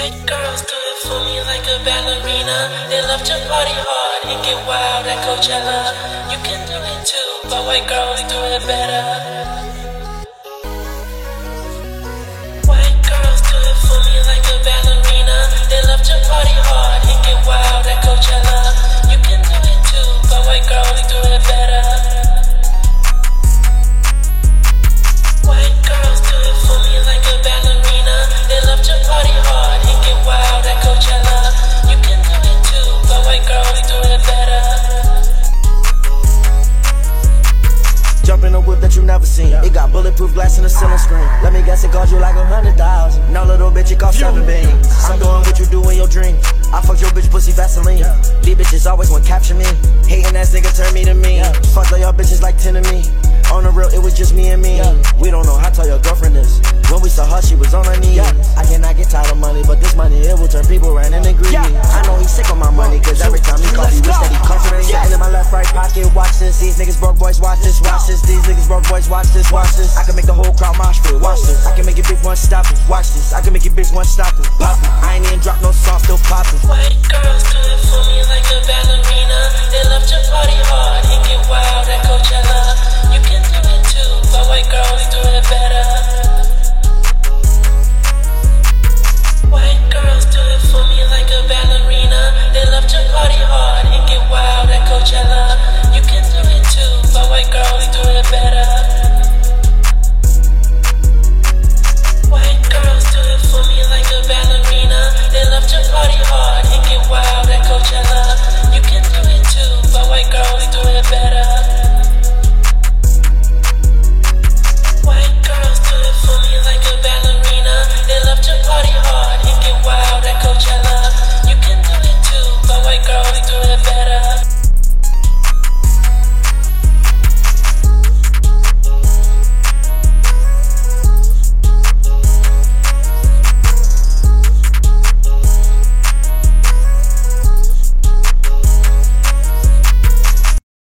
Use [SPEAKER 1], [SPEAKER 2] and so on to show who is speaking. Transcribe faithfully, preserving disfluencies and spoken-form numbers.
[SPEAKER 1] White girls do it for me like a ballerina. They love to party hard and get wild at Coachella. You can do it too, but white girls do it better. White girls do it for me like a ballerina. They love to party hard and get wild at Coachella. You can do it too, but white girls do it better. White girls do it for me like a ballerina. They love to party hard and get wild at Coachella. You can do it too, but white girls do it better.
[SPEAKER 2] Jump in a whip that you never seen. It got bulletproof glass in the ceiling screen. Let me guess, it cost you like a hundred thousand. No, little bitch, it cost seven beans. I'm doing what you do in your dream. I fucked your bitch pussy Vaseline. These bitches always want capture me. Hating ass nigga turn me to me. Fuck all y'all bitches like ten to me. On the real, it was just me and me. We don't know how tall your girlfriend is. When we saw her, she was on her knees. I cannot get tired of money, but this money, it will turn people around and greedy. I know he's sick of my money, cause every time he call, he wish that he confident. Sitting in my left, right pocket, watch this. These niggas broke boys, watch this, watch this. These niggas broke boys, watch this, watch this. I can make the whole crowd mosh pit, watch this. I can make it big one stop it, watch this. I can make it bitch one stop it, pop it. I ain't even drop no song, still pop